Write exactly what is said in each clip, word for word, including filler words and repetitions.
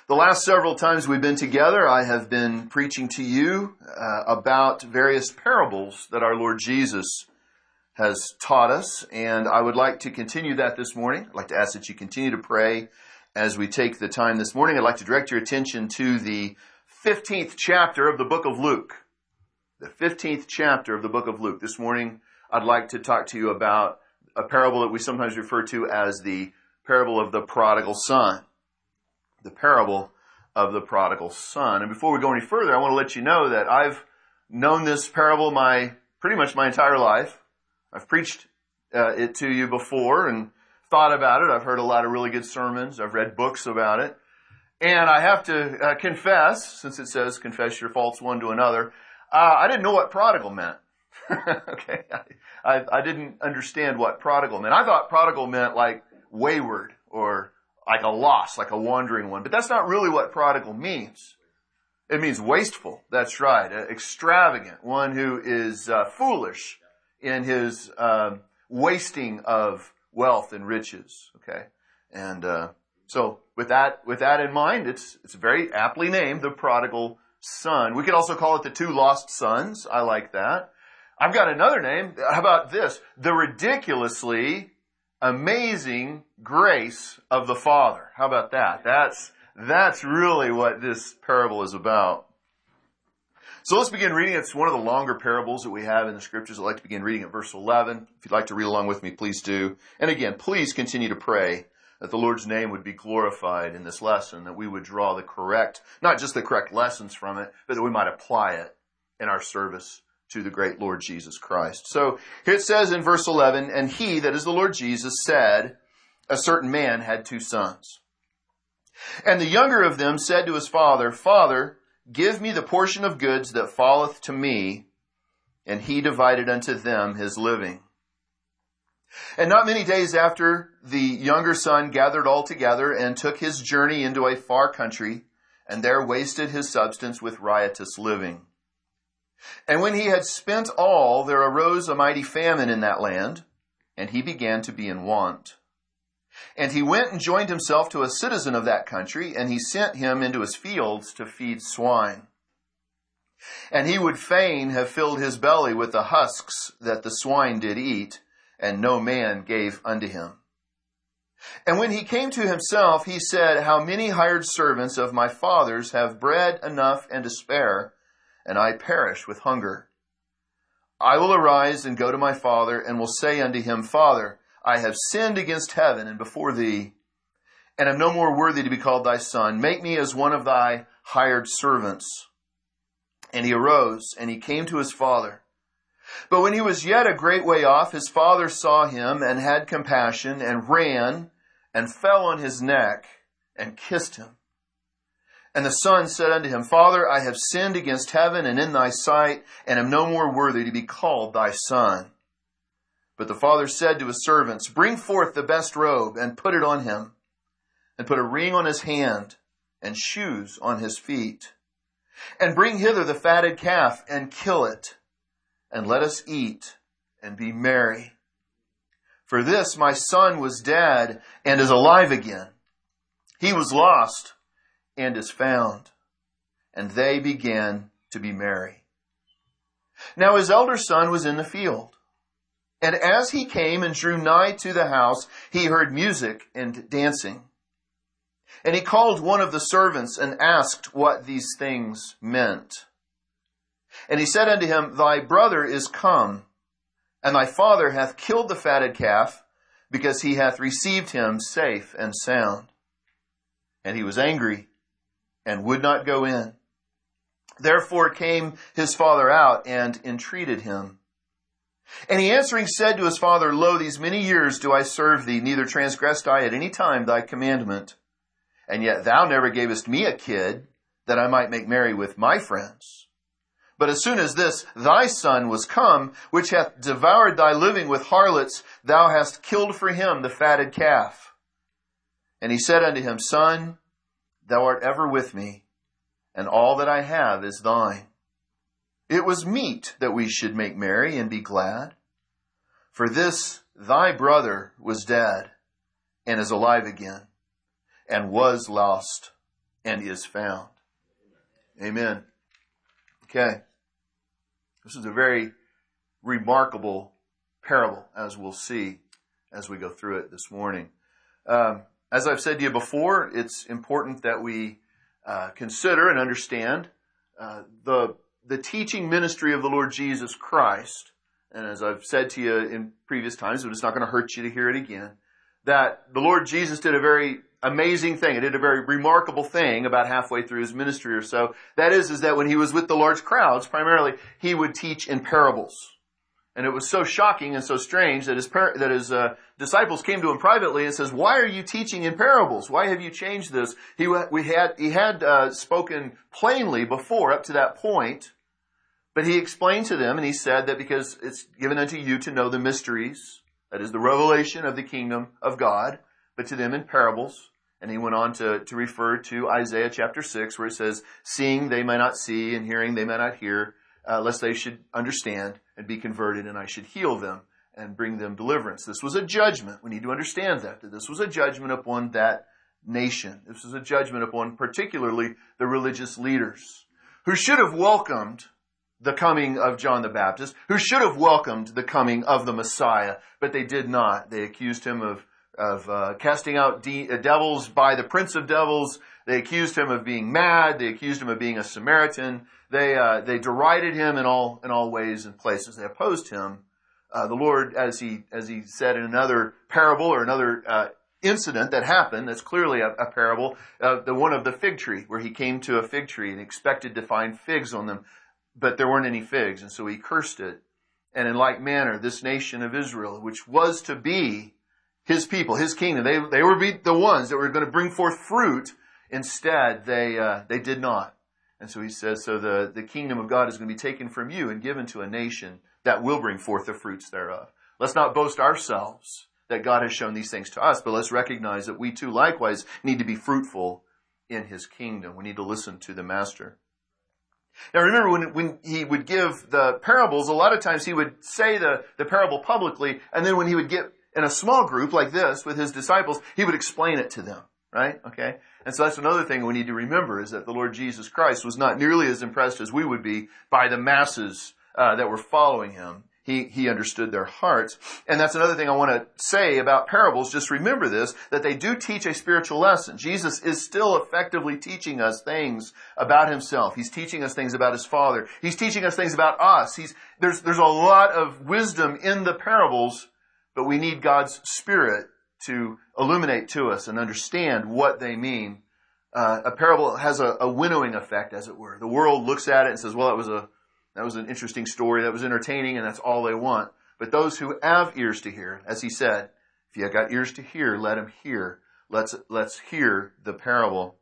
The last several times we've been together, I have been preaching to you uh, about various parables that our Lord Jesus has taught us, and I would like to continue that this morning. I'd like to ask that you continue to pray as we take the time this morning. I'd like to direct your attention to the fifteenth chapter of the book of Luke. The fifteenth chapter of the book of Luke. This morning, I'd like to talk to you about a parable that we sometimes refer to as the parable of the prodigal son. The parable of the prodigal son. And before we go any further, I want to let you know that I've known this parable my pretty much my entire life. I've preached uh, it to you before and thought about it. I've heard a lot of really good sermons. I've read books about it. And I have to uh, confess, since it says confess your faults one to another, uh, I didn't know what prodigal meant. okay, I, I, I didn't understand what prodigal meant. I thought prodigal meant like wayward or like a lost, like a wandering one. But that's not really what prodigal means. It means wasteful. That's right. Uh, extravagant. One who is uh, foolish in his um, wasting of wealth and riches. Okay. And uh, so with that with that in mind, it's it's very aptly named the prodigal son. We could also call it the two lost sons. I like that. I've got another name. How about this? The ridiculously amazing grace of the Father. How about that? That's, that's really what this parable is about. So let's begin reading. It's one of the longer parables that we have in the scriptures. I'd like to begin reading at verse eleven. If you'd like to read along with me, please do. And again, please continue to pray that the Lord's name would be glorified in this lesson, that we would draw the correct, not just the correct lessons from it, but that we might apply it in our service to the great Lord Jesus Christ. So here it says in verse eleven, and he, that is the Lord Jesus, said, a certain man had two sons. And the younger of them said to his father, Father, give me the portion of goods that falleth to me. And he divided unto them his living. And not many days after, the younger son gathered all together and took his journey into a far country, and there wasted his substance with riotous living. And when he had spent all, there arose a mighty famine in that land, and he began to be in want. And he went and joined himself to a citizen of that country, and he sent him into his fields to feed swine. And he would fain have filled his belly with the husks that the swine did eat, and no man gave unto him. And when he came to himself, he said, How many hired servants of my father's have bread enough and to spare, and I perish with hunger. I will arise and go to my father, and will say unto him, Father, I have sinned against heaven and before thee, and am no more worthy to be called thy son. Make me as one of thy hired servants. And he arose, and he came to his father. But when he was yet a great way off, his father saw him, and had compassion, and ran, and fell on his neck, and kissed him. And the son said unto him, Father, I have sinned against heaven and in thy sight, and am no more worthy to be called thy son. But the father said to his servants, Bring forth the best robe, and put it on him, and put a ring on his hand, and shoes on his feet. And bring hither the fatted calf, and kill it, and let us eat, and be merry. For this my son was dead, and is alive again. He was lost, and is found. And they began to be merry. Now his elder son was in the field. And as he came and drew nigh to the house, he heard music and dancing. And he called one of the servants and asked what these things meant. And he said unto him, Thy brother is come, and thy father hath killed the fatted calf, because he hath received him safe and sound. And he was angry, and would not go in. Therefore came his father out and entreated him. And he answering said to his father, Lo, these many years do I serve thee, neither transgressed I at any time thy commandment. And yet thou never gavest me a kid, that I might make merry with my friends. But as soon as this thy son was come, which hath devoured thy living with harlots, thou hast killed for him the fatted calf. And he said unto him, Son, thou art ever with me, and all that I have is thine. It was meet that we should make merry and be glad. For this thy brother was dead, and is alive again, and was lost, and is found. Amen. Okay. This is a very remarkable parable, as we'll see as we go through it this morning. Um, as I've said to you before, it's important that we uh, consider and understand uh, the the teaching ministry of the Lord Jesus Christ. And as I've said to you in previous times, but it's not going to hurt you to hear it again, that the Lord Jesus did a very amazing thing. He did a very remarkable thing about halfway through his ministry or so. That is, is that when he was with the large crowds, primarily, he would teach in parables. And it was so shocking and so strange that his par- that his uh, disciples came to him privately and says, "Why are you teaching in parables? Why have you changed this?" He we had he had uh, spoken plainly before up to that point, but he explained to them, and he said that because it's given unto you to know the mysteries, that is the revelation of the kingdom of God, but to them in parables. And he went on to to refer to Isaiah chapter six, where it says, "Seeing they may not see, and hearing they may not hear, uh, lest they should understand and be converted, and I should heal them and bring them deliverance." This was a judgment. We need to understand that, that this was a judgment upon that nation. This was a judgment upon particularly the religious leaders who should have welcomed the coming of John the Baptist, who should have welcomed the coming of the Messiah, but they did not. They accused him of, of uh, casting out de- devils by the prince of devils. They accused him of being mad. They accused him of being a Samaritan. They uh, they derided him in all in all ways and places. They opposed him. Uh, the Lord, as he as he said in another parable or another uh, incident that happened, that's clearly a, a parable, uh, the one of the fig tree, where he came to a fig tree and expected to find figs on them, but there weren't any figs, and so he cursed it. And in like manner, this nation of Israel, which was to be his people, his kingdom, they they were be the ones that were going to bring forth fruit. Instead, they uh, they did not. And so he says, so the, the kingdom of God is going to be taken from you and given to a nation that will bring forth the fruits thereof. Let's not boast ourselves that God has shown these things to us, but let's recognize that we too likewise need to be fruitful in his kingdom. We need to listen to the master. Now remember, when, when he would give the parables, a lot of times he would say the, the parable publicly, and then when he would get in a small group like this with his disciples, he would explain it to them. Right? Okay? And so that's another thing we need to remember, is that the Lord Jesus Christ was not nearly as impressed as we would be by the masses uh, that were following him. He, he understood their hearts. And that's another thing I want to say about parables. Just remember this, that they do teach a spiritual lesson. Jesus is still effectively teaching us things about himself. He's teaching us things about his Father. He's teaching us things about us. He's, there's, there's a lot of wisdom in the parables, but we need God's Spirit to illuminate to us and understand what they mean. Uh, a parable has a, a winnowing effect, as it were. The world looks at it and says, well, that was a that was an interesting story, that was entertaining, and that's all they want. But those who have ears to hear, as he said, if you have got ears to hear, let them hear. Let's let's hear the parable.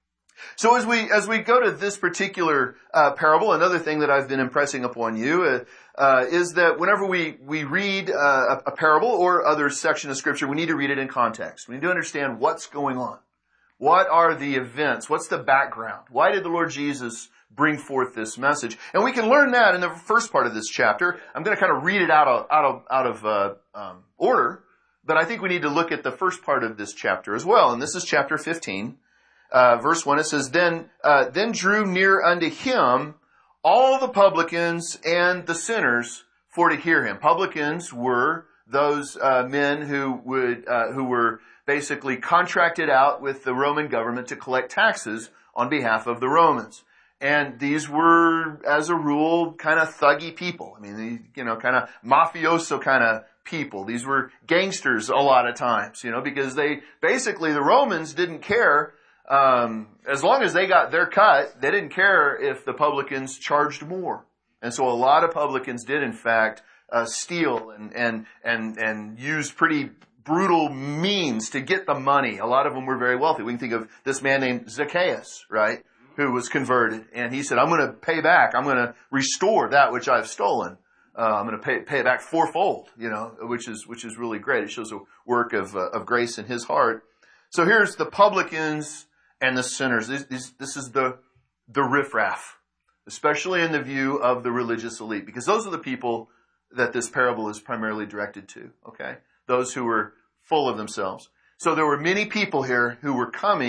So as we as we go to this particular uh, parable, another thing that I've been impressing upon you uh, uh, is that whenever we we read uh, a, a parable or other section of Scripture, we need to read it in context. We need to understand what's going on. What are the events? What's the background? Why did the Lord Jesus bring forth this message? And we can learn that in the first part of this chapter. I'm going to kind of read it out of out of out of uh, um, order, but I think we need to look at the first part of this chapter as well. And this is chapter fifteen. Uh, verse one, it says, Then, uh, then drew near unto him all the publicans and the sinners for to hear him. Publicans were those uh, men who would uh, who were basically contracted out with the Roman government to collect taxes on behalf of the Romans. And these were, as a rule, kind of thuggy people. I mean, they, you know, kind of mafioso kind of people. These were gangsters a lot of times, you know, because they basically, the Romans didn't care. Um, as long as they got their cut, they didn't care if the publicans charged more. And so a lot of publicans did, in fact, uh, steal and, and, and, and use pretty brutal means to get the money. A lot of them were very wealthy. We can think of this man named Zacchaeus, right? Who was converted. And he said, I'm going to pay back. I'm going to restore that which I've stolen. Uh, I'm going to pay, pay it back fourfold, you know, which is, which is really great. It shows a work of, uh, of grace in his heart. So here's the publicans and the sinners. This, this, this is the, the riffraff, especially in the view of the religious elite, because those are the people that this parable is primarily directed to, okay? Those who were full of themselves. So there were many people here who were coming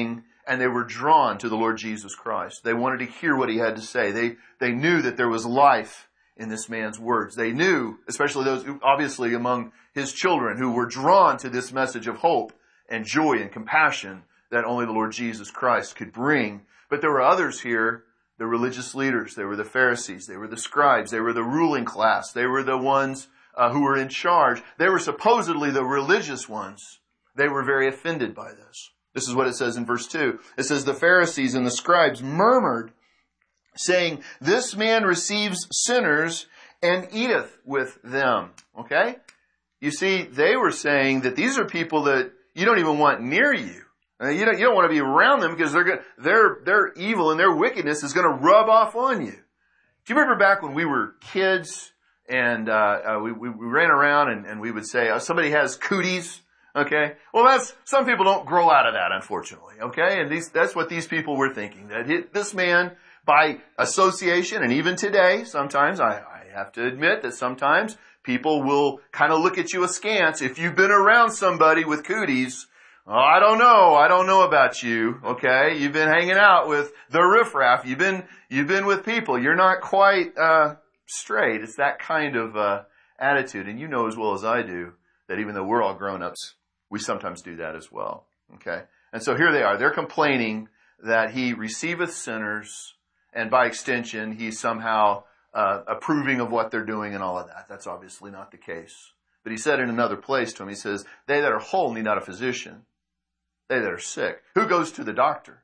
and they were drawn to the Lord Jesus Christ. They wanted to hear what he had to say. They, they knew that there was life in this man's words. They knew, especially those who, obviously among his children, who were drawn to this message of hope and joy and compassion that only the Lord Jesus Christ could bring. But there were others here, the religious leaders. They were the Pharisees. They were the scribes. They were the ruling class. They were the ones uh, who were in charge. They were supposedly the religious ones. They were very offended by this. This is what it says in verse two. It says, the Pharisees and the scribes murmured, saying, this man receives sinners and eateth with them. Okay? You see, they were saying that these are people that you don't even want near you. Uh, you don't, you don't want to be around them because they're going, their, their evil and their wickedness is going to rub off on you. Do you remember back when we were kids and uh, uh, we, we, we ran around and, and we would say, oh, somebody has cooties? Okay? Well, that's, some people don't grow out of that, unfortunately. Okay? And these, that's what these people were thinking. That it, this man, by association, and even today, sometimes, I, I have to admit that sometimes people will kind of look at you askance if you've been around somebody with cooties. Oh, I don't know. I don't know about you. Okay. You've been hanging out with the riffraff. You've been, you've been with people. You're not quite, uh, straight. It's that kind of, uh, attitude. And you know as well as I do that even though we're all grown-ups, we sometimes do that as well. Okay. And so here they are. They're complaining that he receiveth sinners and by extension, he's somehow, uh, approving of what they're doing and all of that. That's obviously not the case. But he said in another place to him, he says, they that are whole need not a physician. They that are sick. Who goes to the doctor?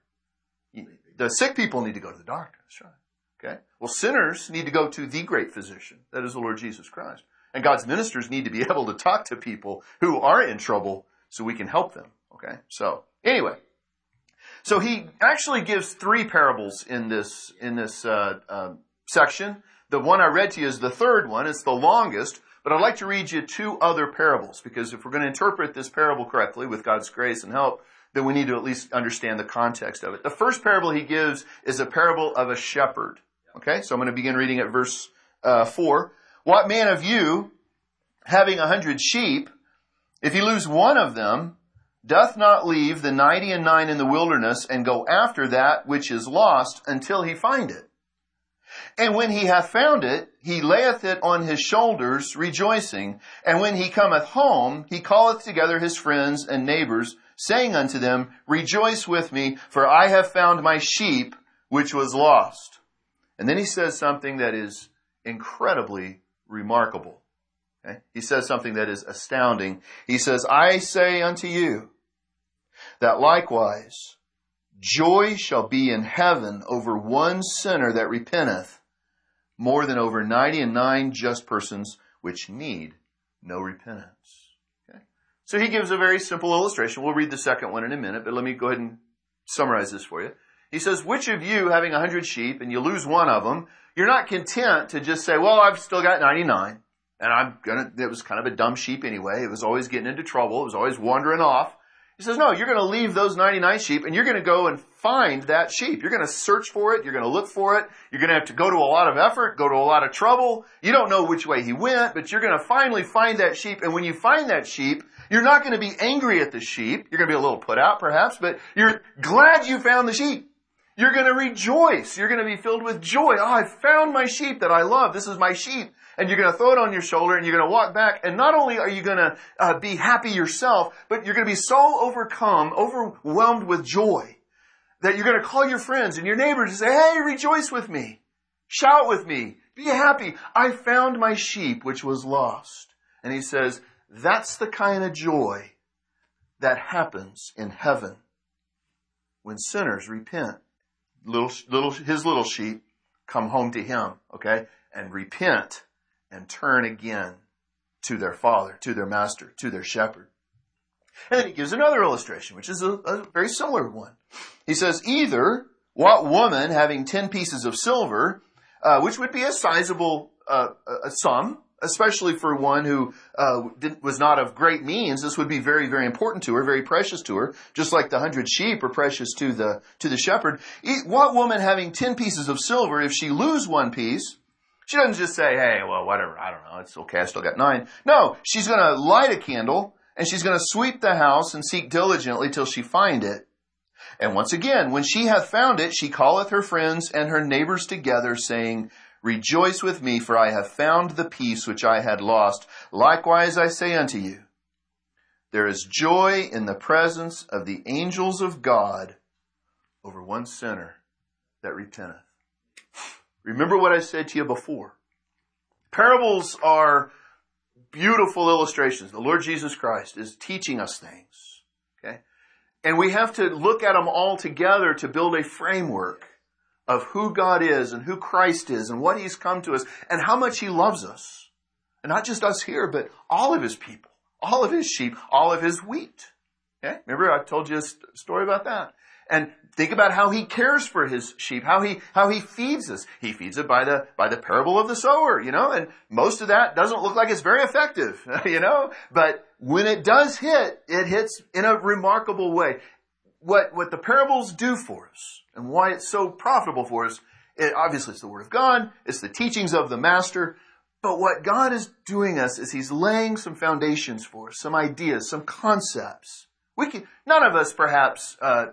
The sick people need to go to the doctor. That's right. Okay? Well, sinners need to go to the great physician. That is the Lord Jesus Christ. And God's ministers need to be able to talk to people who are in trouble so we can help them. Okay? So, anyway. So he actually gives three parables in this, in this, uh, uh, section. The one I read to you is the third one. It's the longest. But I'd like to read you two other parables, because if we're going to interpret this parable correctly with God's grace and help, then we need to at least understand the context of it. The first parable he gives is a parable of a shepherd. Okay, so I'm going to begin reading at verse uh, four. What man of you, having a hundred sheep, if he lose one of them, doth not leave the ninety and nine in the wilderness and go after that which is lost until he find it? And when he hath found it, he layeth it on his shoulders, rejoicing. And when he cometh home, he calleth together his friends and neighbors, saying unto them, rejoice with me, for I have found my sheep, which was lost. And then he says something that is incredibly remarkable. Okay? He says something that is astounding. He says, I say unto you, that likewise joy shall be in heaven over one sinner that repenteth, more than over ninety and nine just persons which need no repentance. Okay? So he gives a very simple illustration. We'll read the second one in a minute, but let me go ahead and summarize this for you. He says, which of you, having a hundred sheep, and you lose one of them, you're not content to just say, well, I've still got ninety-nine, and I'm gonna, it was kind of a dumb sheep anyway. It was always getting into trouble. It was always wandering off. He says, no, you're going to leave those ninety-nine sheep and you're going to go and find that sheep. You're going to search for it. You're going to look for it. You're going to have to go to a lot of effort, go to a lot of trouble. You don't know which way he went, but you're going to finally find that sheep. And when you find that sheep, you're not going to be angry at the sheep. You're going to be a little put out perhaps, but you're glad you found the sheep. You're going to rejoice. You're going to be filled with joy. Oh, I found my sheep that I love. This is my sheep. And you're going to throw it on your shoulder and you're going to walk back. And not only are you going to uh, be happy yourself, but you're going to be so overcome, overwhelmed with joy that you're going to call your friends and your neighbors and say, hey, rejoice with me. Shout with me. Be happy. I found my sheep which was lost. And he says, that's the kind of joy that happens in heaven when sinners repent. Little, little, his little sheep come home to him, okay, and repent and turn again to their father, to their master, to their shepherd. And then he gives another illustration, which is a, a very similar one. He says, either what woman having ten pieces of silver, uh, which would be a sizable uh, a sum, especially for one who uh, didn't, was not of great means, this would be very, very important to her, very precious to her, just like the hundred sheep are precious to the to the shepherd. What woman having ten pieces of silver, if she lose one piece, she doesn't just say, hey, well, whatever, I don't know, it's okay, I still got nine. No, she's going to light a candle, and she's going to sweep the house and seek diligently till she find it. And once again, when she hath found it, she calleth her friends and her neighbors together, saying, Rejoice with me, for I have found the piece which I had lost. Likewise I say unto you, there is joy in the presence of the angels of God over one sinner that repenteth. Remember what I said to you before. Parables are beautiful illustrations. The Lord Jesus Christ is teaching us things. Okay? And we have to look at them all together to build a framework of who God is and who Christ is and what He's come to us and how much He loves us. And not just us here, but all of His people, all of His sheep, all of His wheat. Okay? Remember I told you a story about that. And think about how He cares for His sheep, how He, how He feeds us. He feeds it by the, by the parable of the sower, you know, and most of that doesn't look like it's very effective, you know, but when it does hit, it hits in a remarkable way. What, what the parables do for us and why it's so profitable for us, it, obviously it's the Word of God, it's the teachings of the Master, but what God is doing us is He's laying some foundations for us, some ideas, some concepts. We can, none of us perhaps, uh,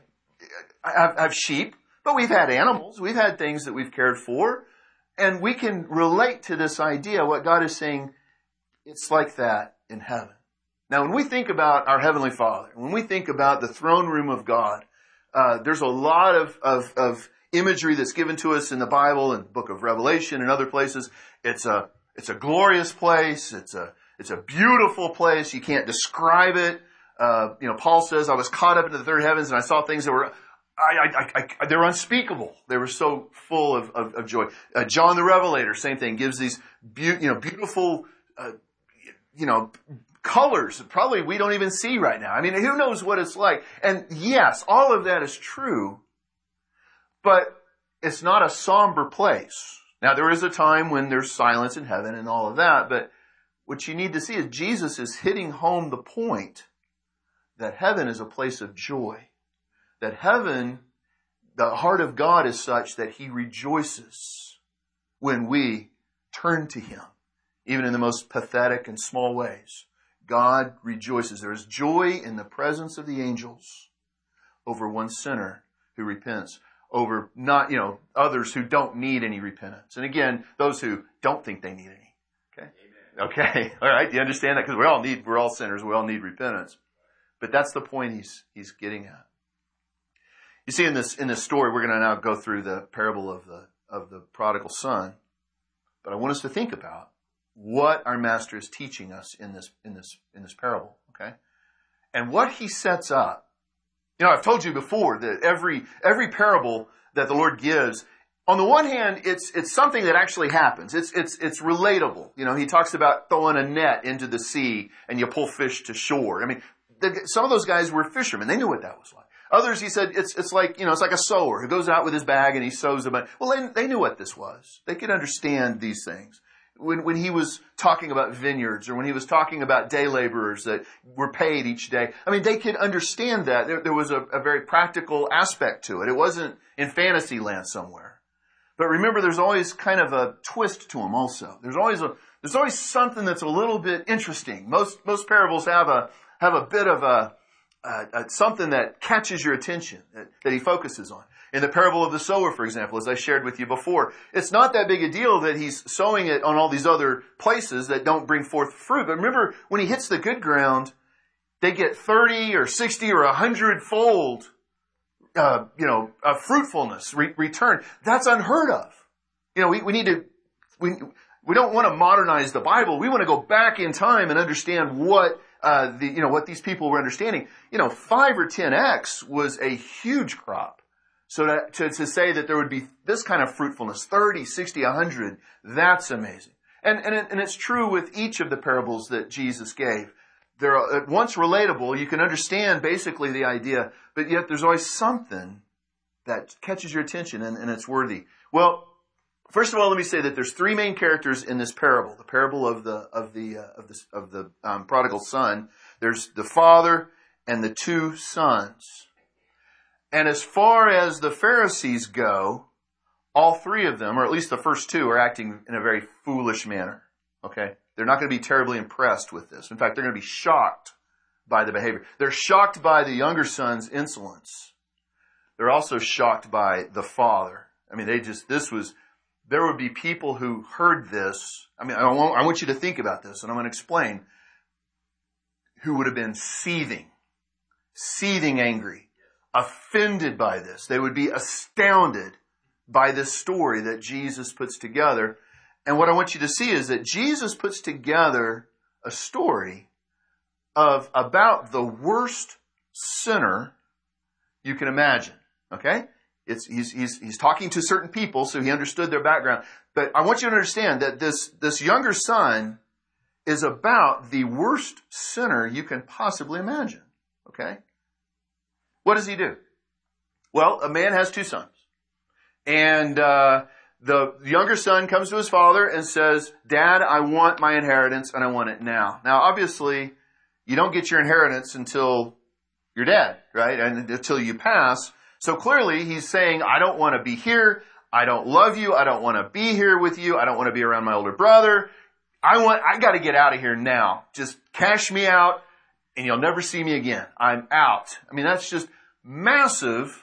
have, have sheep, but we've had animals. We've had things that we've cared for. And we can relate to this idea. What God is saying, it's like that in heaven. Now, when we think about our Heavenly Father, when we think about the throne room of God, uh, there's a lot of, of, of imagery that's given to us in the Bible and the book of Revelation and other places. It's a, it's a glorious place. It's a, it's a beautiful place. You can't describe it. Uh, you know, Paul says, I was caught up into the third heavens and I saw things that were, I, I, I, they were unspeakable. They were so full of, of, of joy. Uh, John the Revelator, same thing, gives these, be, you know, beautiful, uh, you know, colors that probably we don't even see right now. I mean, who knows what it's like? And yes, all of that is true, but it's not a somber place. Now, there is a time when there's silence in heaven and all of that, but what you need to see is Jesus is hitting home the point that heaven is a place of joy. That heaven, the heart of God is such that He rejoices when we turn to Him, even in the most pathetic and small ways. God rejoices. There is joy in the presence of the angels over one sinner who repents, over not, you know, others who don't need any repentance. And again, those who don't think they need any. Okay? Amen. Okay. All right. Do you understand that? Because we all need, we're all sinners. We all need repentance. But that's the point he's, he's getting at. You see, in this, in this story, we're going to now go through the parable of the, of the prodigal son. But I want us to think about what our Master is teaching us in this, in this, in this parable. Okay? And what He sets up. You know, I've told you before that every, every parable that the Lord gives, on the one hand, it's, it's something that actually happens. It's, it's, it's relatable. You know, He talks about throwing a net into the sea and you pull fish to shore. I mean, the, some of those guys were fishermen. They knew what that was like. Others, He said, it's, it's like, you know, it's like a sower who goes out with his bag and he sows a bunch. Well, they, they knew what this was. They could understand these things. When, when He was talking about vineyards or when He was talking about day laborers that were paid each day, I mean, they could understand that. There, there was a, a very practical aspect to it. It wasn't in fantasy land somewhere. But remember, there's always kind of a twist to them also. There's always a, there's always something that's a little bit interesting. Most, most parables have a, have a bit of a, uh, uh, something that catches your attention, that, that He focuses on. In the parable of the sower, for example, as I shared with you before, it's not that big a deal that he's sowing it on all these other places that don't bring forth fruit. But remember, when he hits the good ground, they get thirty or sixty or one hundred fold, uh, you know, uh, fruitfulness re- return. That's unheard of. You know, we, we need to, we, we don't want to modernize the Bible. We want to go back in time and understand what Uh, the, you know, what these people were understanding. You know, five or ten X was a huge crop. So that, to, to say that there would be this kind of fruitfulness, thirty, sixty, one hundred, that's amazing. And, and, it, and it's true with each of the parables that Jesus gave. They're at once relatable. You can understand basically the idea, but yet there's always something that catches your attention and, and it's worthy. Well, first of all, let me say that there's three main characters in this parable. The parable of the of the uh, of the of the um, prodigal son. There's the father and the two sons. And as far as the Pharisees go, all three of them, or at least the first two, are acting in a very foolish manner. Okay, they're not going to be terribly impressed with this. In fact, they're going to be shocked by the behavior. They're shocked by the younger son's insolence. they're also shocked by the father. I mean, they just, this was, there would be people who heard this. I mean, I want, I want you to think about this, and I'm going to explain, who would have been seething, seething angry, offended by this. They would be astounded by this story that Jesus puts together. And what I want you to see is that Jesus puts together a story of about the worst sinner you can imagine. Okay? It's, he's, he's, he's talking to certain people, so he understood their background. But I want you to understand that this, this younger son is about the worst sinner you can possibly imagine. Okay? What does he do? Well, a man has two sons. And uh, the younger son comes to his father and says, Dad, I want my inheritance and I want it now. Now, obviously, you don't get your inheritance until you're dead, right? And until you pass. So clearly he's saying, I don't want to be here. I don't love you. I don't want to be here with you. I don't want to be around my older brother. I want, I got to get out of here now. Just cash me out and you'll never see me again. I'm out. I mean, that's just massive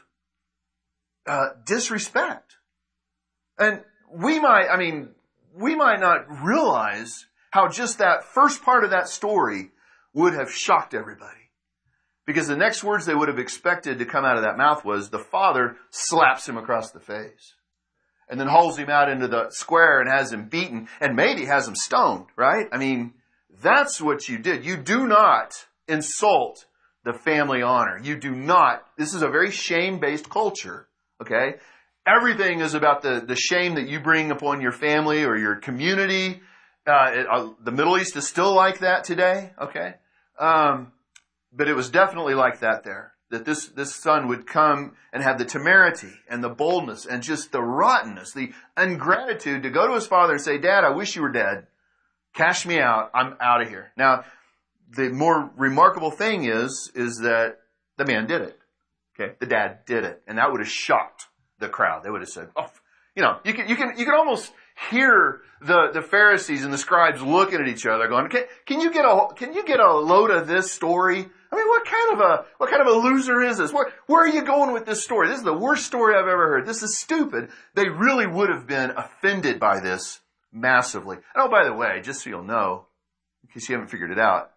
uh, disrespect. And we might, I mean, we might not realize how just that first part of that story would have shocked everybody. Because the next words they would have expected to come out of that mouth was, the father slaps him across the face. And then hauls him out into the square and has him beaten and maybe has him stoned, right? I mean, that's what you did. You do not insult the family honor. You do not. This is a very shame-based culture, okay? Everything is about the, the shame that you bring upon your family or your community. Uh, it, uh, the Middle East is still like that today, okay? Um, but it was definitely like that there. That this, this son would come and have the temerity and the boldness and just the rottenness, the ingratitude to go to his father and say, Dad, I wish you were dead. Cash me out. I'm out of here. Now, the more remarkable thing is, is that the man did it. Okay. The dad did it. And that would have shocked the crowd. They would have said, oh, you know, you can, you can, you can almost hear the, the Pharisees and the scribes looking at each other going, can, can you get a, can you get a load of this story? I mean, what kind of a, what kind of a loser is this? Where, where are you going with this story? This is the worst story I've ever heard. This is stupid. They really would have been offended by this massively. And oh, by the way, just so you'll know, in case you haven't figured it out,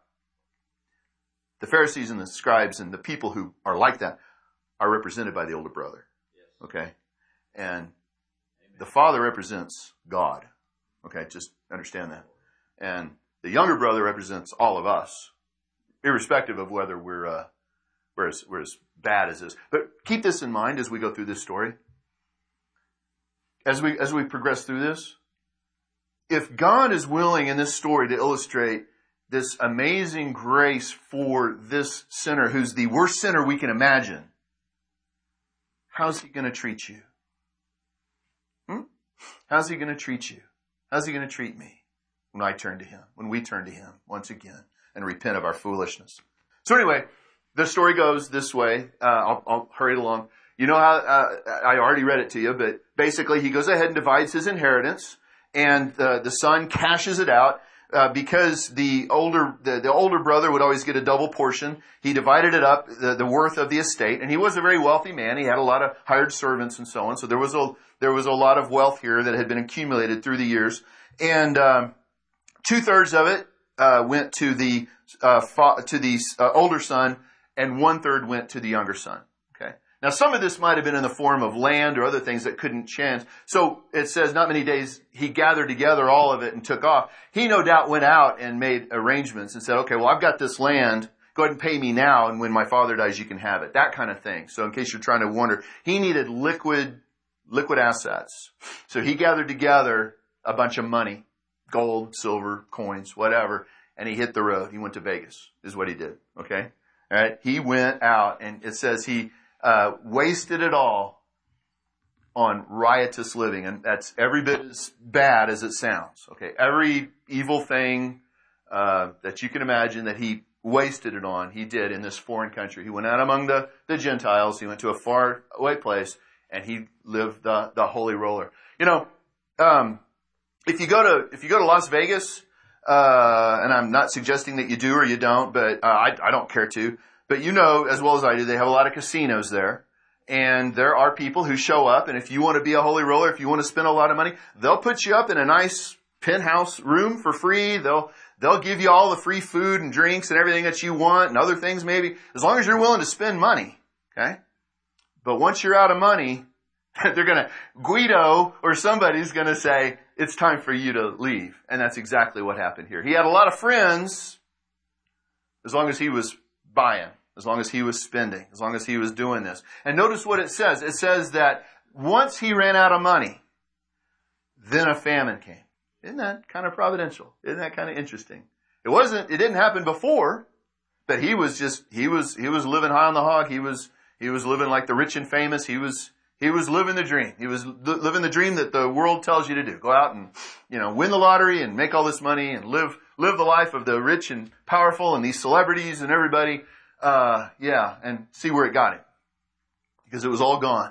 the Pharisees and the scribes and the people who are like that are represented by the older brother. Okay? And the father represents God. Okay? Just understand that. And the younger brother represents all of us, irrespective of whether we're, uh, we're, as, we're as bad as this. But keep this in mind as we go through this story. As we, as we progress through this, if God is willing in this story to illustrate this amazing grace for this sinner who's the worst sinner we can imagine, how's he going to treat you? Hmm? How's he going to treat you? How's he going to treat me when I turn to him, when we turn to him once again and repent of our foolishness? So anyway, the story goes this way. Uh, I'll, I'll hurry it along. You know how, uh, I already read it to you, but basically he goes ahead and divides his inheritance, and uh, the son cashes it out. Uh, because the older, the, the older brother would always get a double portion. He divided it up, the, the worth of the estate, and he was a very wealthy man. He had a lot of hired servants and so on. So there was a, there was a lot of wealth here that had been accumulated through the years. And, um, two thirds of it, uh, went to the, uh, fa- to the, uh, older son, and one third went to the younger son. Okay. Now, some of this might have been in the form of land or other things that couldn't change. So it says not many days he gathered together all of it and took off. He no doubt went out and made arrangements and said, okay, well, I've got this land. Go ahead and pay me now. And when my father dies, you can have it. That kind of thing. So in case you're trying to wonder, he needed liquid, liquid assets. So he gathered together a bunch of money, gold, silver, coins, whatever. And he hit the road. He went to Vegas is what he did. Okay. All right. He went out, and it says he, Uh, wasted it all on riotous living. And that's every bit as bad as it sounds. Okay. Every evil thing, uh, that you can imagine that he wasted it on, he did in this foreign country. He went out among the, the Gentiles. He went to a far away place, and he lived the, the holy roller. You know, um, if you go to, if you go to Las Vegas, uh, and I'm not suggesting that you do or you don't, but, uh, I, I don't care to. But you know, as well as I do, they have a lot of casinos there. And there are people who show up, and if you want to be a holy roller, if you want to spend a lot of money, they'll put you up in a nice penthouse room for free. They'll they'll give you all the free food and drinks and everything that you want and other things maybe, as long as you're willing to spend money. Okay? But once you're out of money, they're going to, Guido or somebody's going to say, it's time for you to leave. And that's exactly what happened here. He had a lot of friends as long as he was buying, as long as he was spending, as long as he was doing this. And notice what it says. It says that once he ran out of money, then a famine came. Isn't that kind of providential? Isn't that kind of interesting? It wasn't, it didn't happen before, but he was just, he was, he was living high on the hog. He was, he was living like the rich and famous. He was, he was living the dream. He was living the dream that the world tells you to do. Go out and, you know, win the lottery and make all this money and live, live the life of the rich and powerful and these celebrities and everybody. Uh, yeah, and see where it got him. Because it was all gone.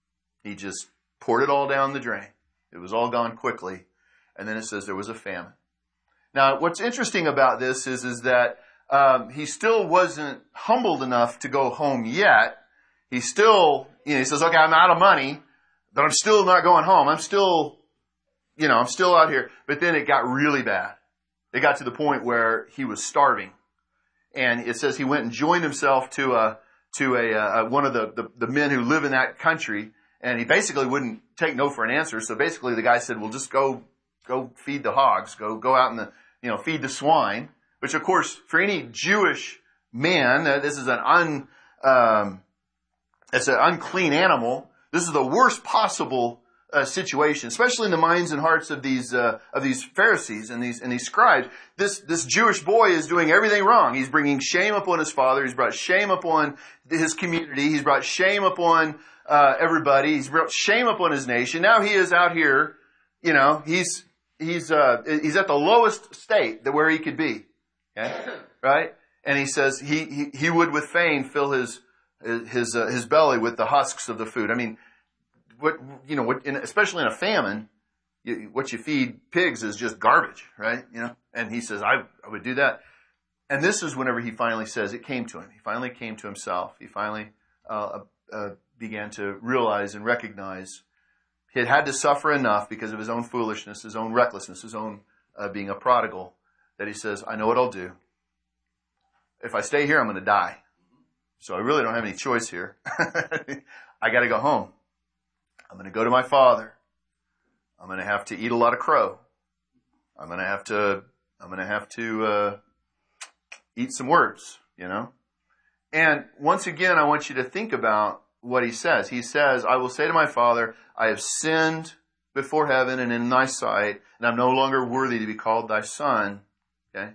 He just poured it all down the drain. It was all gone quickly. And then it says there was a famine. Now, what's interesting about this is, is that um, he still wasn't humbled enough to go home yet. He still, you know, he says, okay, I'm out of money, but I'm still not going home. I'm still, you know, I'm still out here. But then it got really bad. It got to the point where he was starving. And it says he went and joined himself to a, to a, uh, one of the, the, the men who live in that country. And he basically wouldn't take no for an answer. So basically the guy said, well, just go, go feed the hogs. Go, go out and, the, you know, feed the swine. Which of course, for any Jewish man, uh, this is an un, um, it's an unclean animal. This is the worst possible uh, situation, especially in the minds and hearts of these uh, of these Pharisees and these and these scribes. This this Jewish boy is doing everything wrong. He's bringing shame upon his father. He's brought shame upon his community. He's brought shame upon uh, everybody. He's brought shame upon his nation. Now he is out here. You know, he's he's uh, he's at the lowest state that where he could be. Okay, right? And he says he he, he would with fain fill his his uh, his belly with the husks of the food. I mean, what you know, what in, especially in a famine, you, what you feed pigs is just garbage, right? You know. And he says, I I would do that. And this is whenever he finally says it came to him. He finally came to himself. He finally uh, uh, began to realize and recognize he had had to suffer enough because of his own foolishness, his own recklessness, his own uh, being a prodigal, that he says, I know what I'll do. If I stay here, I'm going to die. So I really don't have any choice here. I got to go home. I'm going to go to my father. I'm going to have to eat a lot of crow. I'm going to have to, I'm going to have to, uh, eat some words, you know? And once again, I want you to think about what he says. He says, I will say to my father, I have sinned before heaven and in thy sight, and I'm no longer worthy to be called thy son. Okay?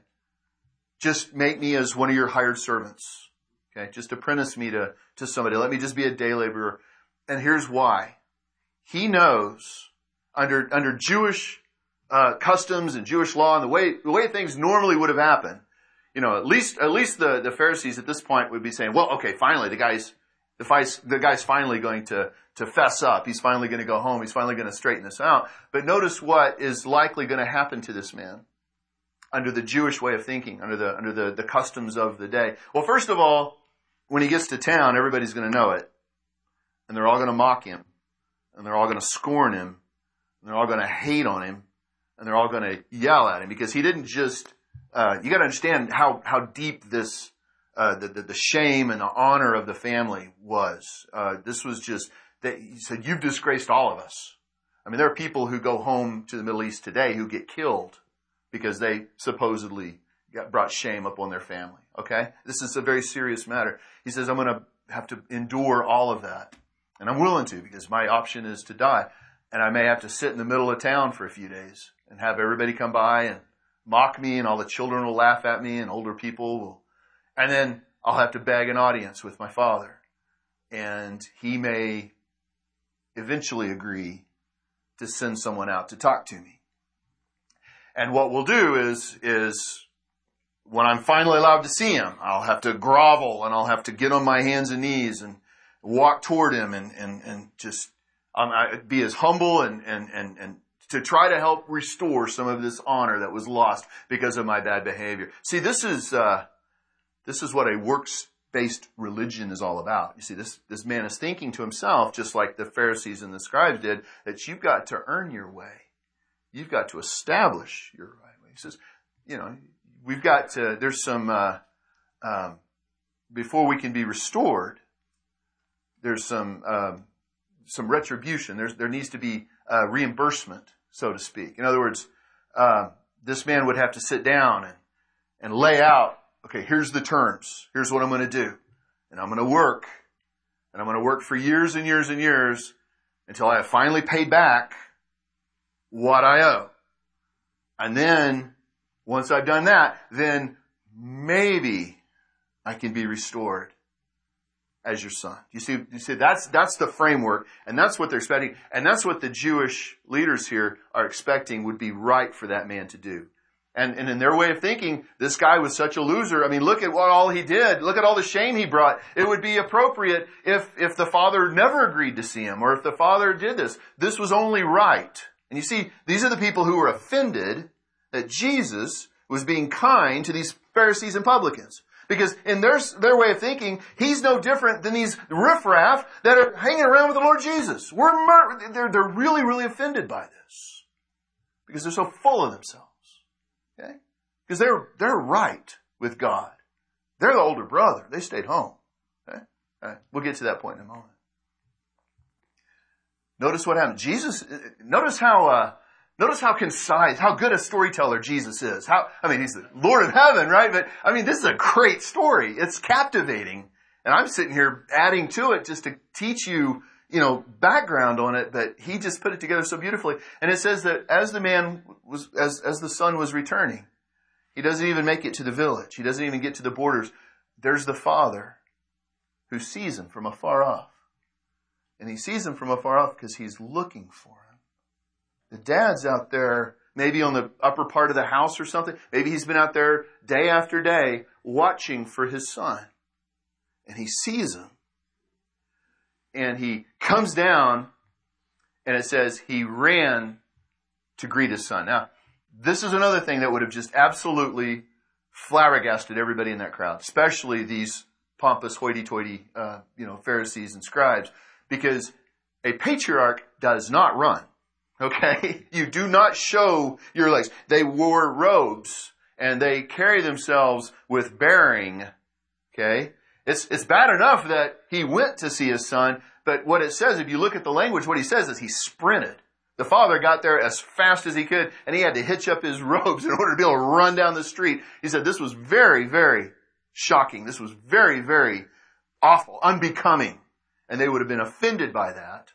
Just make me as one of your hired servants. Okay, just apprentice me to, to somebody. Let me just be a day laborer. And here's why. He knows under, under Jewish, uh, customs and Jewish law and the way, the way things normally would have happened, you know, at least, at least the, the Pharisees at this point would be saying, well, okay, finally, the guy's, the, guy's, the guy's finally going to, to fess up. He's finally going to go home. He's finally going to straighten this out. But notice what is likely going to happen to this man under the Jewish way of thinking, under the, under the, the customs of the day. Well, first of all, when he gets to town, everybody's going to know it. And they're all going to mock him. And they're all going to scorn him. And they're all going to hate on him. And they're all going to yell at him. Because he didn't just, uh, you got to understand how, how deep this, uh, the, the, the shame and the honor of the family was. Uh, this was just, that he said, you've disgraced all of us. I mean, there are people who go home to the Middle East today who get killed because they supposedly got brought shame upon their family. Okay? This is a very serious matter. He says, I'm going to have to endure all of that. And I'm willing to because my option is to die. And I may have to sit in the middle of town for a few days and have everybody come by and mock me and all the children will laugh at me and older people will. And then I'll have to beg an audience with my father. And he may eventually agree to send someone out to talk to me. And what we'll do is, is when I'm finally allowed to see him, I'll have to grovel and I'll have to get on my hands and knees and walk toward him and, and, and just um, I, be as humble and, and, and, and to try to help restore some of this honor that was lost because of my bad behavior. See, this is, uh, this is what a works based religion is all about. You see, this, this man is thinking to himself, just like the Pharisees and the scribes did, that you've got to earn your way. You've got to establish your right way. He says, you know, we've got to, there's some, uh, um, before we can be restored, there's some, um, some retribution. There's, there needs to be uh, reimbursement, so to speak. In other words, uh, this man would have to sit down and, and lay out, okay, here's the terms. Here's what I'm going to do. And I'm going to work. And I'm going to work for years and years and years until I have finally paid back what I owe. And then, once I've done that, then maybe I can be restored as your son. You see, you see, that's, that's the framework, and that's what they're expecting, and that's what the Jewish leaders here are expecting would be right for that man to do. And, and in their way of thinking, this guy was such a loser. I mean, look at what all he did. Look at all the shame he brought. It would be appropriate if, if the father never agreed to see him, or if the father did this. This was only right. And you see, these are the people who were offended that Jesus was being kind to these Pharisees and publicans. Because in their, their way of thinking, he's no different than these riffraff that are hanging around with the Lord Jesus. We're mur- they're, they're really, really offended by this. Because they're so full of themselves. Okay? Because they're, they're right with God. They're the older brother. They stayed home. Okay? All right. We'll get to that point in a moment. Notice what happened. Jesus, notice how, uh, Notice how concise, how good a storyteller Jesus is. How, I mean, he's the Lord of heaven, right? But, I mean, this is a great story. It's captivating. And I'm sitting here adding to it just to teach you, you know, background on it, but he just put it together so beautifully. And it says that as the man was, as, as the son was returning, he doesn't even make it to the village. He doesn't even get to the borders. There's the father who sees him from afar off. And he sees him from afar off because he's looking for him. The dad's out there, maybe on the upper part of the house or something. Maybe he's been out there day after day watching for his son. And he sees him. And he comes down, and it says he ran to greet his son. Now, this is another thing that would have just absolutely flabbergasted everybody in that crowd, especially these pompous hoity-toity, uh, you know, Pharisees and scribes, because a patriarch does not run. Okay? You do not show your legs. They wore robes and they carry themselves with bearing. Okay? It's, it's bad enough that he went to see his son, but what it says, if you look at the language, what he says is he sprinted. The father got there as fast as he could and he had to hitch up his robes in order to be able to run down the street. He said this was very, very shocking. This was very, very awful, unbecoming. And they would have been offended by that.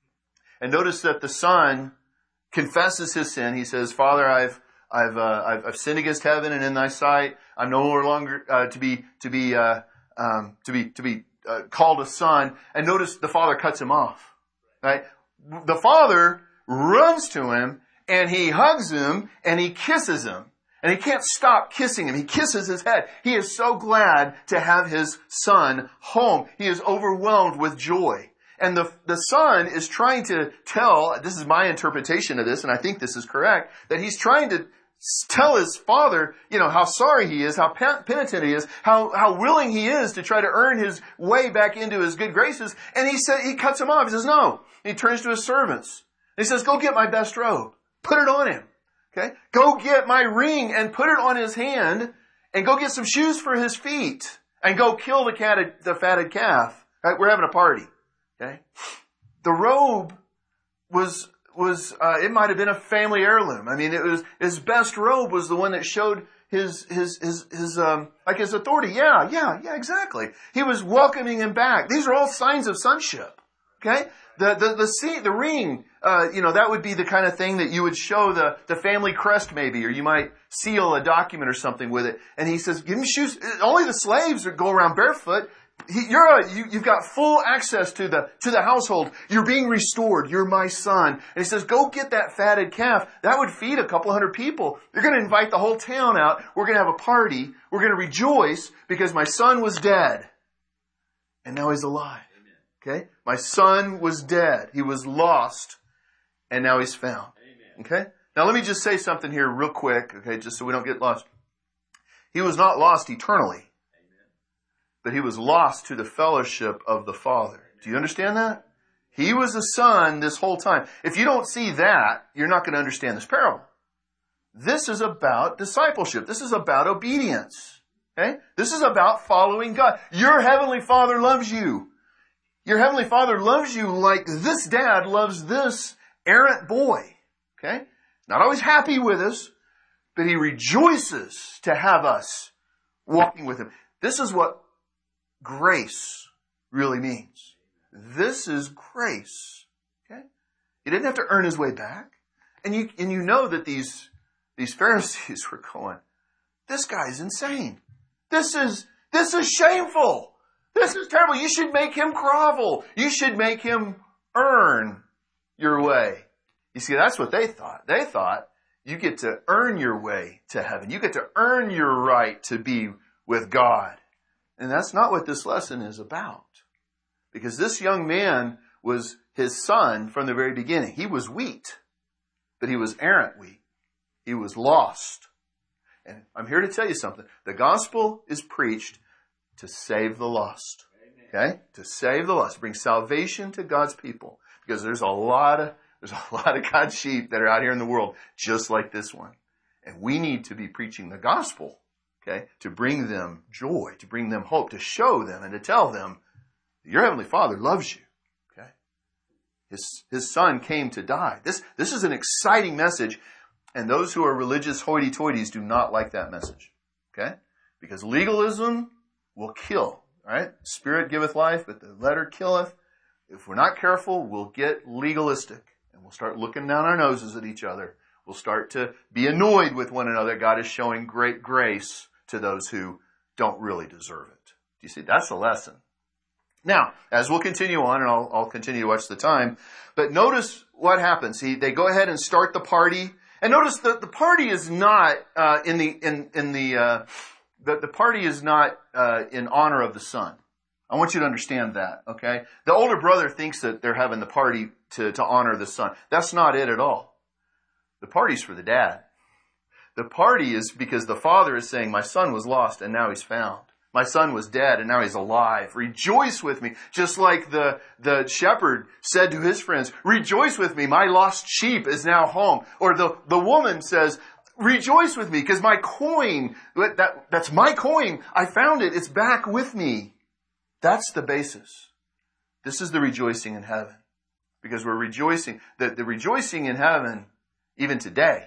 And notice that the son confesses his sin. He says, Father, I've, I've, uh, I've, I've sinned against heaven and in thy sight. I'm no longer, uh, to be, to be, uh, um, to be, to be, uh, called a son. And notice the father cuts him off, right? The father runs to him and he hugs him and he kisses him. And he can't stop kissing him. He kisses his head. He is so glad to have his son home. He is overwhelmed with joy. And the, the son is trying to tell, this is my interpretation of this, and I think this is correct, that he's trying to tell his father, you know, how sorry he is, how penitent he is, how, how willing he is to try to earn his way back into his good graces. And he said, he cuts him off. He says, no. And he turns to his servants. And he says, go get my best robe. Put it on him. Okay? Go get my ring and put it on his hand and go get some shoes for his feet and go kill the catted, the fatted calf. Right? We're having a party. Okay? The robe was, was, uh, it might have been a family heirloom. I mean, it was, his best robe was the one that showed his, his, his, his, um, like his authority. Yeah, yeah, yeah, exactly. He was welcoming him back. These are all signs of sonship. Okay? The, the, the, see, the ring, uh, you know, that would be the kind of thing that you would show the, the family crest maybe, or you might seal a document or something with it. And he says, give me shoes. Only the slaves go around barefoot. He, you're a, you, you've got full access to the, to the household. You're being restored. You're my son. And he says, go get that fatted calf. That would feed a couple hundred people. You're going to invite the whole town out. We're going to have a party. We're going to rejoice because my son was dead. And now he's alive. Okay? My son was dead. He was lost. And now he's found. Okay? Now let me just say something here real quick. Okay? Just so we don't get lost. He was not lost eternally. but he was lost to the fellowship of the Father. Do you understand that? He was a son this whole time. If you don't see that, you're not going to understand this parable. This is about discipleship. This is about obedience. Okay? This is about following God. Your heavenly Father loves you. Your heavenly Father loves you like this dad loves this errant boy. Okay? Not always happy with us, but he rejoices to have us walking with him. This is what grace really means. This is grace. Okay? He didn't have to earn his way back. And you, and you know that these, these Pharisees were going, this guy's insane. This is, this is shameful. This is terrible. You should make him grovel. You should make him earn your way. You see, that's what they thought. They thought you get to earn your way to heaven. You get to earn your right to be with God. And that's not what this lesson is about. Because this young man was his son from the very beginning. He was wheat, but he was errant wheat. He was lost. And I'm here to tell you something. The gospel is preached to save the lost. Okay? To save the lost. Bring salvation to God's people. Because there's a lot of, there's a lot of God's sheep that are out here in the world just like this one. And we need to be preaching the gospel. Okay? To bring them joy, to bring them hope, to show them and to tell them your heavenly Father loves you. Okay? His, his son came to die. This, this is an exciting message. And those who are religious hoity-toities do not like that message. Okay? Because legalism will kill. Right? Spirit giveth life, but the letter killeth. If we're not careful, we'll get legalistic. And we'll start looking down our noses at each other. We'll start to be annoyed with one another. God is showing great grace to those who don't really deserve it. Do you see? That's the lesson. Now, as we'll continue on, and I'll, I'll continue to watch the time, but notice what happens. He, they go ahead and start the party. And notice that the party is not uh, in the in in the uh, the, the party is not uh, in honor of the son. I want you to understand that. Okay, the older brother thinks that they're having the party to to honor the son. That's not it at all. The party's for the dad. The party is because the father is saying, "My son was lost and now he's found. My son was dead and now he's alive. Rejoice with me." Just like the, the shepherd said to his friends, "Rejoice with me. My lost sheep is now home." Or the, the woman says, "Rejoice with me because my coin, that, that's my coin. I found it. It's back with me." That's the basis. This is the rejoicing in heaven. Because we're rejoicing. The, the rejoicing in heaven, even today,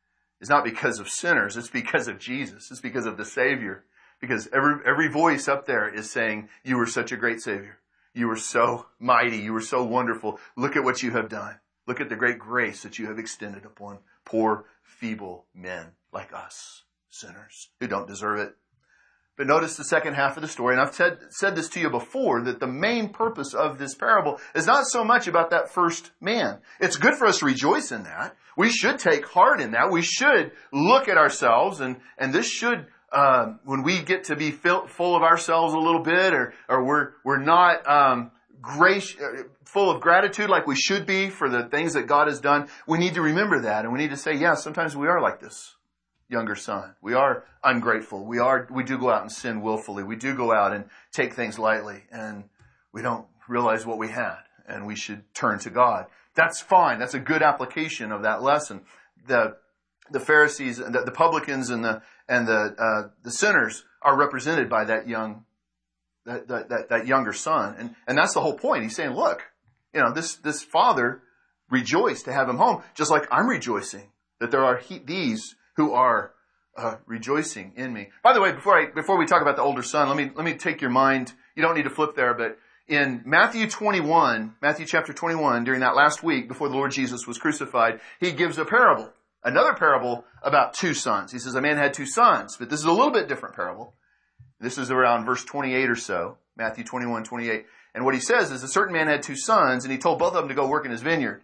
is not because of sinners. It's because of Jesus. It's because of the Savior. Because every every voice up there is saying, "You were such a great Savior. You were so mighty. You were so wonderful. Look at what you have done. Look at the great grace that you have extended upon poor, feeble men like us, sinners who don't deserve it." But notice the second half of the story, and I've said, said this to you before, that the main purpose of this parable is not so much about that first man. It's good for us to rejoice in that. We should take heart in that. We should look at ourselves, and, and this should... Uh, when we get to be fill, full of ourselves a little bit, or, or we're, we're not, um, grace, uh, full of gratitude like we should be for the things that God has done, we need to remember that. And we need to say, yeah, sometimes we are like this younger son. We are ungrateful. We are, we do go out and sin willfully. We do go out and take things lightly, and we don't realize what we had, and we should turn to God. That's fine. That's a good application of that lesson. The, the Pharisees, the, the publicans and the, and the, uh, the sinners are represented by that young, that, that, that, that younger son. And, and that's the whole point. He's saying, look, you know, this, this father rejoiced to have him home, just like I'm rejoicing that there are he, these who are, uh, rejoicing in me. By the way, before I, before we talk about the older son, let me, let me take your mind. You don't need to flip there, but in Matthew twenty-one, Matthew chapter twenty-one, during that last week before the Lord Jesus was crucified, he gives a parable. Another parable about two sons. He says a man had two sons, but this is a little bit different parable. This is around verse twenty-eight or so, Matthew twenty-one, twenty-eight. And what he says is a certain man had two sons, and he told both of them to go work in his vineyard.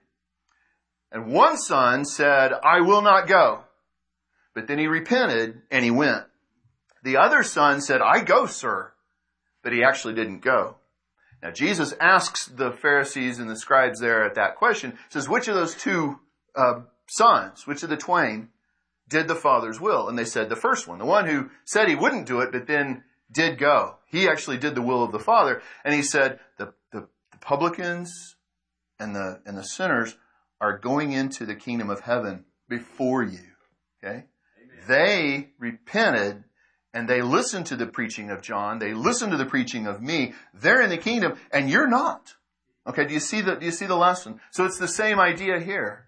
And one son said, "I will not go." But then he repented and he went. The other son said, "I go, sir." But he actually didn't go. Now Jesus asks the Pharisees and the scribes there at that question, says, which of those two uh, sons, which of the twain, did the Father's will? And they said the first one, the one who said he wouldn't do it, but then did go. He actually did the will of the Father. And he said, the, the, the publicans and the, and the sinners are going into the kingdom of heaven before you. Okay? Amen. They repented and they listened to the preaching of John. They listened to the preaching of me. They're in the kingdom and you're not. Okay, do you see the, do you see the lesson? So it's the same idea here.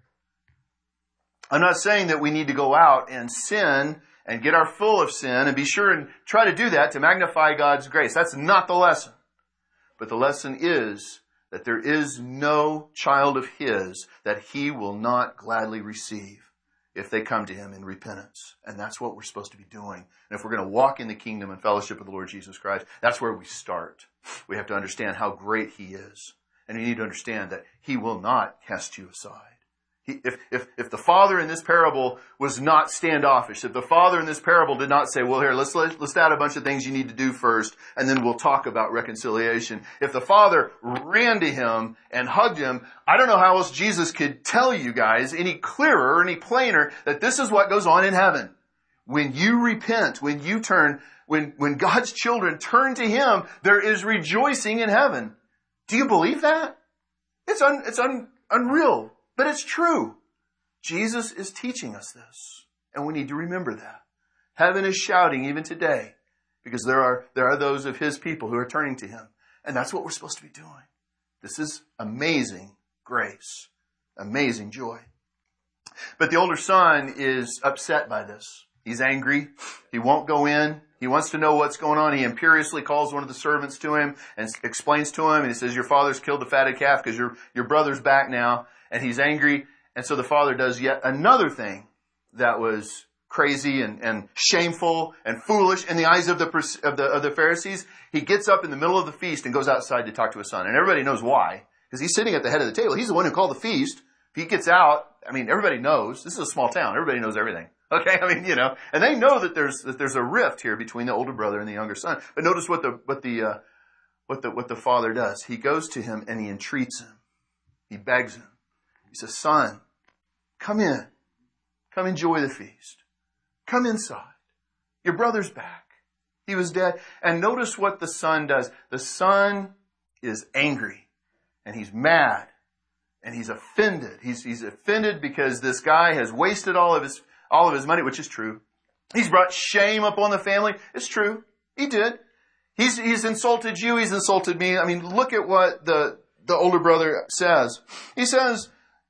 I'm not saying that we need to go out and sin and get our full of sin and be sure and try to do that to magnify God's grace. That's not the lesson. But the lesson is that there is no child of His that He will not gladly receive if they come to Him in repentance. And that's what we're supposed to be doing. And if we're going to walk in the kingdom and fellowship of the Lord Jesus Christ, that's where we start. We have to understand how great He is. And we need to understand that He will not cast you aside. He, if, if, if the father in this parable was not standoffish, if the father in this parable did not say, well, here, let's, let's list out a bunch of things you need to do first, and then we'll talk about reconciliation. If the father ran to him and hugged him, I don't know how else Jesus could tell you guys any clearer, any plainer, that this is what goes on in heaven. When you repent, when you turn, when, when God's children turn to Him, there is rejoicing in heaven. Do you believe that? It's un, it's un, unreal. But it's true. Jesus is teaching us this. And we need to remember that. Heaven is shouting even today because there are, there are those of His people who are turning to Him. And that's what we're supposed to be doing. This is amazing grace. Amazing joy. But the older son is upset by this. He's angry. He won't go in. He wants to know what's going on. He imperiously calls one of the servants to him and explains to him. And he says, your father's killed the fatted calf because your, your brother's back now. And he's angry. And so the father does yet another thing that was crazy and, and shameful and foolish in the eyes of the, of the, of the Pharisees. He gets up in the middle of the feast and goes outside to talk to his son. And everybody knows why. Because he's sitting at the head of the table. He's the one who called the feast. If he gets out, I mean, everybody knows. This is a small town. Everybody knows everything. Okay, I mean, you know, and they know that there's that there's a rift here between the older brother and the younger son. But notice what the what the uh, what the what the father does. He goes to him and he entreats him. He begs him. He says, "Son, come in, come enjoy the feast. Come inside. Your brother's back. He was dead." And notice what the son does. The son is angry and he's mad and he's offended. He's he's offended because this guy has wasted all of his. All of his money, which is true. He's brought shame upon the family. It's true. He did. He's, he's insulted you. He's insulted me. I mean, look at what the, the older brother says. He says,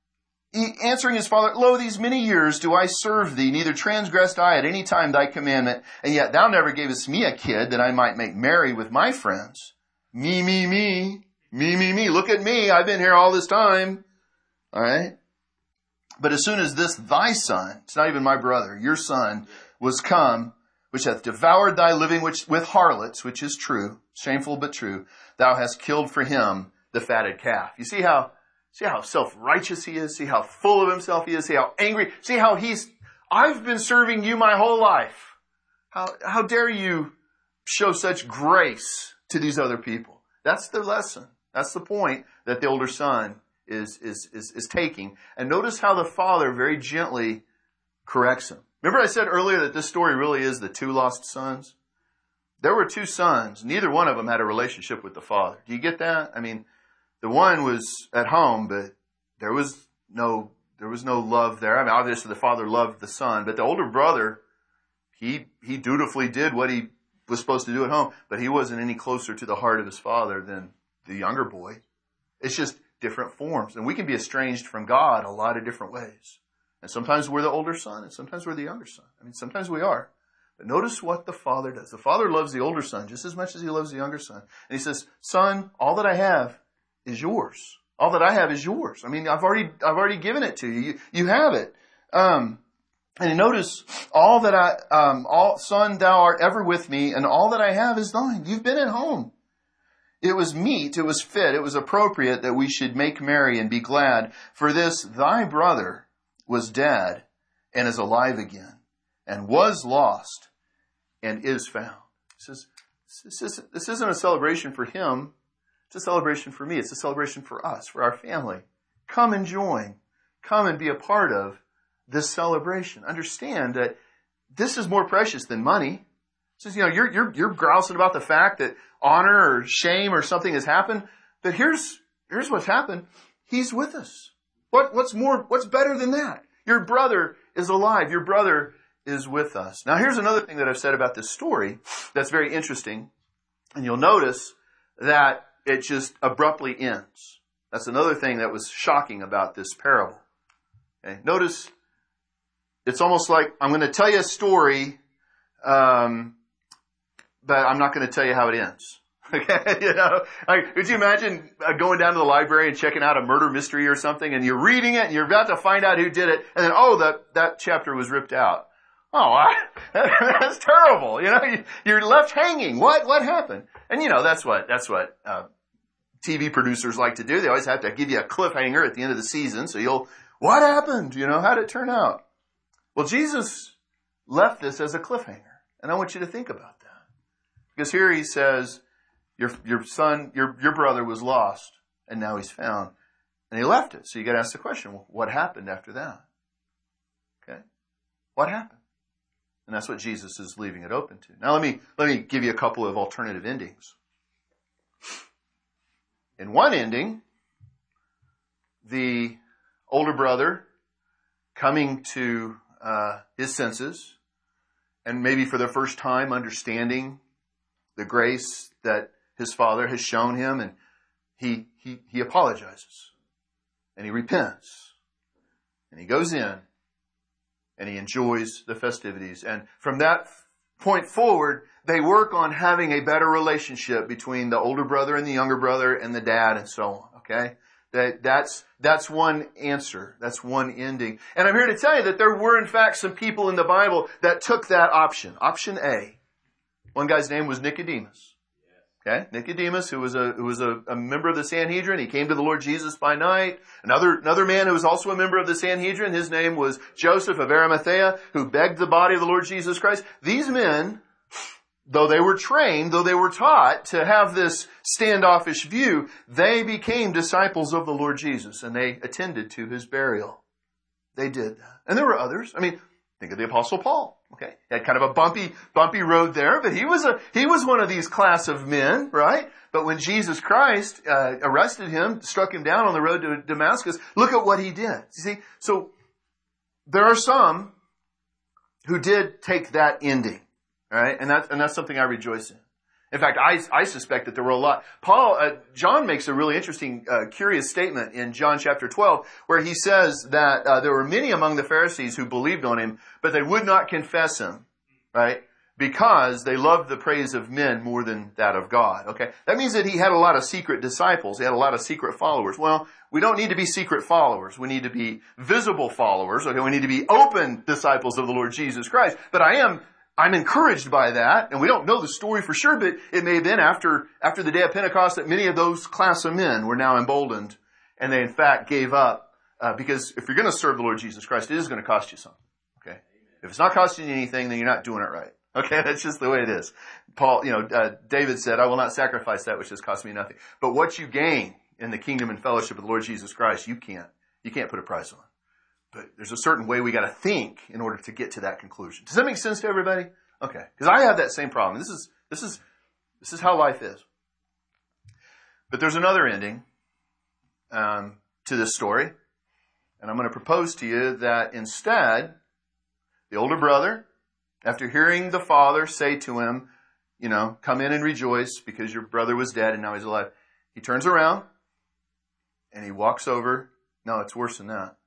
he, answering his father, "Lo, these many years do I serve thee, neither transgressed I at any time thy commandment, and yet thou never gavest me a kid that I might make merry with my friends. Me, me, me, me, me, me. Look at me. I've been here all this time." All right. "But as soon as this thy son," it's not even my brother, "your son was come, which hath devoured thy living which, with harlots," which is true, shameful but true, "thou hast killed for him the fatted calf." You see how, see how self-righteous he is? See how full of himself he is? See how angry? See how he's, "I've been serving you my whole life. How, how dare you show such grace to these other people?" That's the lesson. That's the point that the older son Is, is, is, is taking. And notice how the father very gently corrects him. Remember I said earlier that this story really is the two lost sons? There were two sons. Neither one of them had a relationship with the father. Do you get that? I mean, the one was at home, but there was no, there was no love there. I mean, obviously the father loved the son, but the older brother, he, he dutifully did what he was supposed to do at home, but he wasn't any closer to the heart of his father than the younger boy. It's just different forms. And we can be estranged from God a lot of different ways. And sometimes we're the older son and sometimes we're the younger son. I mean, sometimes we are. But notice what the father does. The father loves the older son just as much as he loves the younger son. And he says, "Son, all that I have is yours. All that I have is yours. I mean, I've already, I've already given it to you. You, you have it." Um, and notice, all that I, um, all, "Son, thou art ever with me, and all that I have is thine." You've been at home. "It was meet, it was fit, it was appropriate that we should make merry and be glad. For this thy brother was dead and is alive again, and was lost and is found." He says, this isn't, this isn't a celebration for him. It's a celebration for me. It's a celebration for us, for our family. Come and join. Come and be a part of this celebration. Understand that this is more precious than money. Says, you know, you're, you're, you're grousing about the fact that honor or shame or something has happened. But here's, here's what's happened. He's with us. What, what's more, what's better than that? Your brother is alive. Your brother is with us. Now, here's another thing that I've said about this story that's very interesting. And you'll notice that it just abruptly ends. That's another thing that was shocking about this parable. Okay? Notice it's almost like I'm going to tell you a story, um, but I'm not going to tell you how it ends. Okay, you know, like, could you imagine uh, going down to the library and checking out a murder mystery or something, and you're reading it, and you're about to find out who did it, and then, oh, that, that chapter was ripped out. Oh, I, that's terrible. You know, you, you're left hanging. What, what happened? And you know, that's what, that's what, uh, T V producers like to do. They always have to give you a cliffhanger at the end of the season, so you'll, what happened? You know, how did it turn out? Well, Jesus left this as a cliffhanger, and I want you to think about that. Because here he says, Your your son, your your brother was lost, and now he's found. And he left it. So you got to ask the question, well, what happened after that? Okay? What happened? And that's what Jesus is leaving it open to. Now let me let me give you a couple of alternative endings. In one ending, the older brother coming to uh, his senses, and maybe for the first time understanding the grace that his father has shown him, and he, he, he apologizes, and he repents, and he goes in, and he enjoys the festivities. And from that point forward, they work on having a better relationship between the older brother and the younger brother and the dad and so on, okay? That, that's, that's one answer. That's one ending. And I'm here to tell you that there were, in fact, some people in the Bible that took that option. Option A. One guy's name was Nicodemus. Okay, Nicodemus, who was a who was a, a member of the Sanhedrin, he came to the Lord Jesus by night. Another another man who was also a member of the Sanhedrin, his name was Joseph of Arimathea, who begged the body of the Lord Jesus Christ. These men, though they were trained, though they were taught to have this standoffish view, they became disciples of the Lord Jesus, and they attended to his burial. They did that. And there were others. I mean, think of the Apostle Paul. Okay, he had kind of a bumpy, bumpy road there, but he was a he was one of these class of men, right? But when Jesus Christ uh, arrested him, struck him down on the road to Damascus, look at what he did. You see, so there are some who did take that ending, right? And that's and that's something I rejoice in. In fact, I, I suspect that there were a lot. Paul, uh, John makes a really interesting, uh, curious statement in John chapter twelve, where he says that uh, there were many among the Pharisees who believed on him, but they would not confess him, right? Because they loved the praise of men more than that of God, okay? That means that he had a lot of secret disciples. He had a lot of secret followers. Well, we don't need to be secret followers. We need to be visible followers, okay? We need to be open disciples of the Lord Jesus Christ. But I am... I'm encouraged by that, and we don't know the story for sure, but it may have been after, after the day of Pentecost that many of those class of men were now emboldened, and they in fact gave up, uh, because if you're going to serve the Lord Jesus Christ, it is going to cost you something, okay? If it's not costing you anything, then you're not doing it right, okay? That's just the way it is. Paul, you know, uh, David said, I will not sacrifice that which has cost me nothing. But what you gain in the kingdom and fellowship of the Lord Jesus Christ, you can't, you can't put a price on. But there's a certain way we got to think in order to get to that conclusion. Does that make sense to everybody? Okay, because I have that same problem. This is this is this is how life is. But there's another ending um, to this story, and I'm going to propose to you that instead, the older brother, after hearing the father say to him, you know, come in and rejoice because your brother was dead and now he's alive, he turns around and he walks over. No, it's worse than that.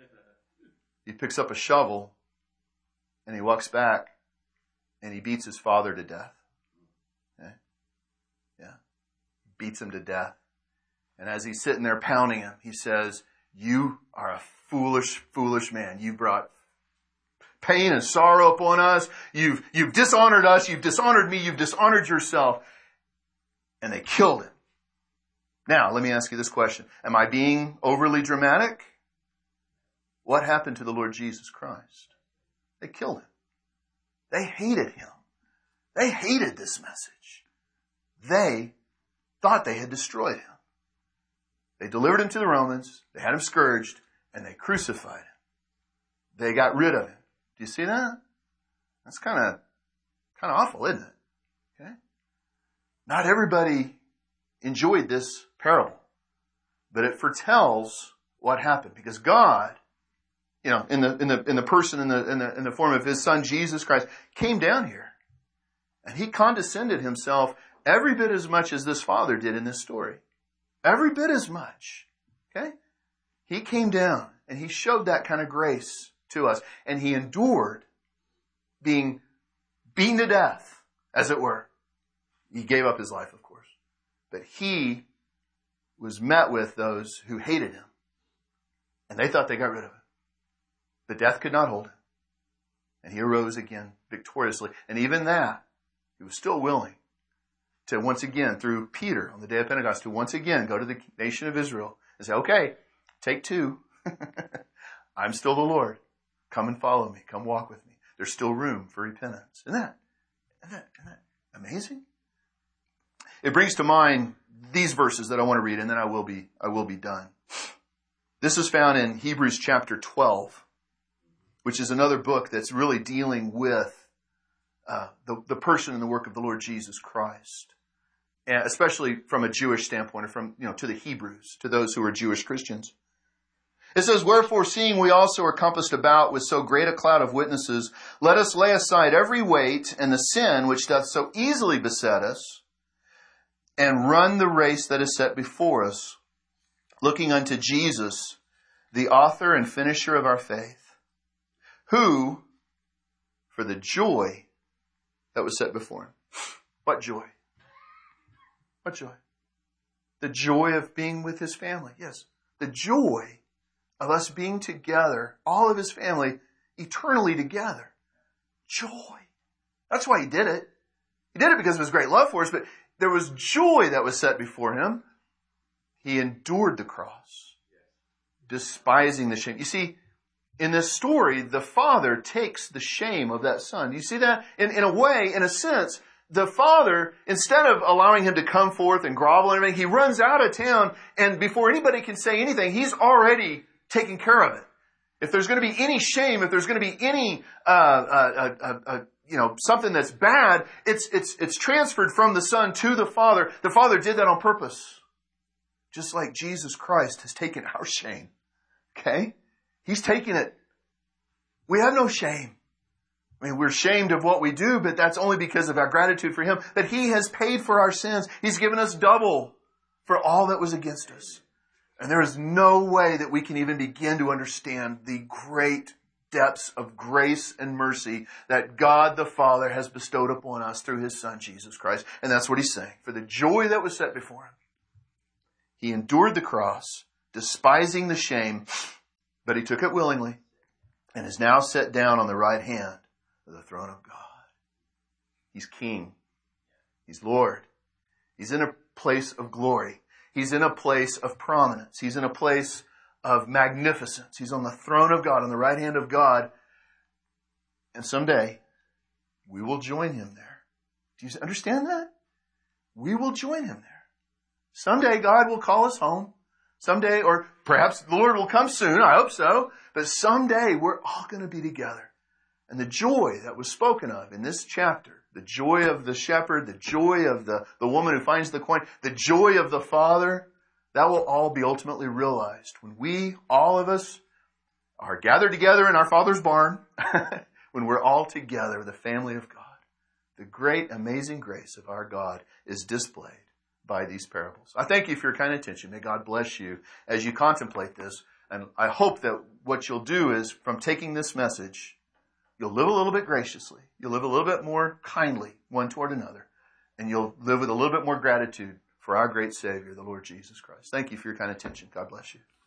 He picks up a shovel and he walks back and he beats his father to death. Okay? Yeah. Beats him to death. And as he's sitting there pounding him, he says, you are a foolish, foolish man. You brought pain and sorrow upon us. You've, you've dishonored us. You've dishonored me. You've dishonored yourself. And they killed him. Now, let me ask you this question. Am I being overly dramatic? What happened to the Lord Jesus Christ? They killed him. They hated him. They hated this message. They thought they had destroyed him. They delivered him to the Romans. They had him scourged and they crucified him. They got rid of him. Do you see that? That's kind of, Kind of awful, isn't it? Okay. Not everybody enjoyed this parable, but it foretells what happened, because God, you know, in the in the in the person in the in the in the form of His Son Jesus Christ, came down here, and He condescended Himself every bit as much as this Father did in this story. Every bit as much. Okay? He came down and He showed that kind of grace to us, and He endured being beaten to death, as it were. He gave up His life, of course, but He was met with those who hated Him, and they thought they got rid of Him. But death could not hold Him, and He arose again victoriously. And even that, He was still willing to once again, through Peter on the day of Pentecost, to once again go to the nation of Israel and say, okay, take two. I'm still the Lord. Come and follow me. Come walk with me. There's still room for repentance. Isn't that, isn't that, isn't that amazing? It brings to mind these verses that I want to read, and then I will be, I will be done. This is found in Hebrews chapter twelve, which is another book that's really dealing with uh, the, the person and the work of the Lord Jesus Christ, and especially from a Jewish standpoint, or from, you know, to the Hebrews, to those who are Jewish Christians. It says, wherefore, seeing we also are compassed about with so great a cloud of witnesses, let us lay aside every weight and the sin which doth so easily beset us, and run the race that is set before us, looking unto Jesus, the author and finisher of our faith, who, for the joy that was set before Him. What joy? What joy? The joy of being with His family. Yes, the joy of us being together, all of His family, eternally together. Joy. That's why He did it. He did it because of His great love for us, but there was joy that was set before Him. He endured the cross, despising the shame. You see, in this story, the Father takes the shame of that Son. You see that? In, in a way, in a sense, the Father, instead of allowing Him to come forth and grovel and everything, He runs out of town, and before anybody can say anything, He's already taking care of it. If there's going to be any shame, if there's going to be any, uh, uh, uh, uh, you know, something that's bad, it's, it's, it's transferred from the Son to the Father. The Father did that on purpose. Just like Jesus Christ has taken our shame. Okay? He's taken it. We have no shame. I mean, we're ashamed of what we do, but that's only because of our gratitude for Him, that He has paid for our sins. He's given us double for all that was against us. And there is no way that we can even begin to understand the great depths of grace and mercy that God the Father has bestowed upon us through His Son, Jesus Christ. And that's what He's saying. For the joy that was set before Him, He endured the cross, despising the shame, but He took it willingly, and is now set down on the right hand of the throne of God. He's King. He's Lord. He's in a place of glory. He's in a place of prominence. He's in a place of magnificence. He's on the throne of God, on the right hand of God. And someday, we will join Him there. Do you understand that? We will join Him there. Someday, God will call us home. Someday, or perhaps the Lord will come soon. I hope so. But someday, we're all going to be together. And the joy that was spoken of in this chapter, the joy of the shepherd, the joy of the, the woman who finds the coin, the joy of the Father, that will all be ultimately realized when we, all of us, are gathered together in our Father's barn, when we're all together, the family of God. The great, amazing grace of our God is displayed by these parables. I thank you for your kind attention. May God bless you as you contemplate this. And I hope that what you'll do is, from taking this message, you'll live a little bit graciously. You'll live a little bit more kindly one toward another. And you'll live with a little bit more gratitude for our great Savior, the Lord Jesus Christ. Thank you for your kind attention. God bless you.